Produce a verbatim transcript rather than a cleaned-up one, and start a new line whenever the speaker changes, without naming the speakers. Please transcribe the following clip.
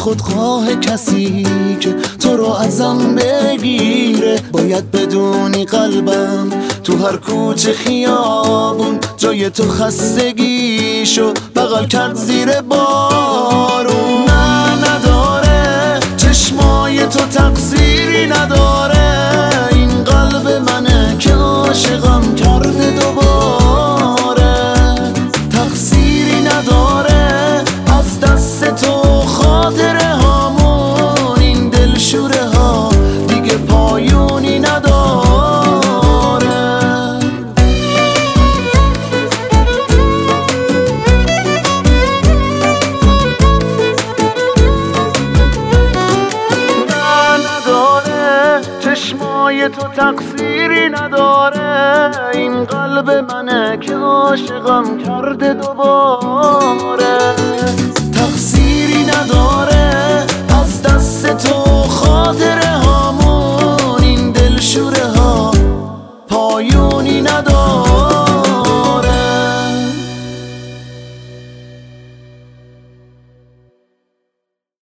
خودخواه کسی که تو رو ازم بگیره. باید بدونی قلبم تو هر کوچه خیابون جای تو خستگیشو بغل کرد زیر بارون. نه نداره چشمای تو تقصیری نداره، این قلب منه که عاشقم کرده دوباره. تقصیری نداره از دست تو خاطره هامون، این دلشوره ها دیگه پایونی نداره. نه نداره چشمای تو تقصیری نداره، این قلب منه که عاشقم کرده دوباره. تقصیری نداره از دست تو خاطره هامون، این دلشوره